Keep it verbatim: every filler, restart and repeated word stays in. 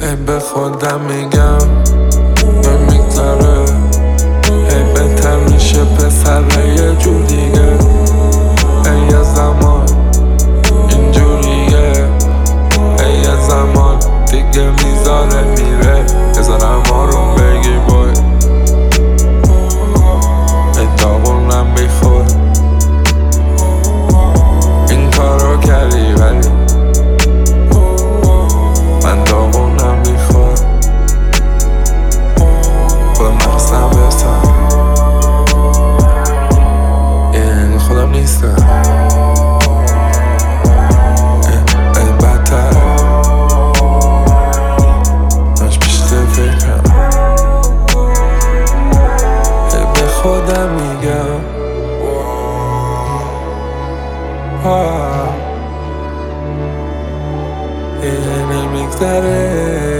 ای به خودم میگم نمیگذره، ای بهتر میشه پسر یه جور دیگه. ای یه زمان اینجوریه، ای یه زمان دیگه میذاره میره. بذارم آروم بگی بای، ای داغونم بیخور. این کارو کردی ولی من داغونم بیخور. خودم نخستم برسم، این خودم نیستم. ای بدتر مش بیشتر فکرم، ای به خودم میگم آه، ای نمیگذره.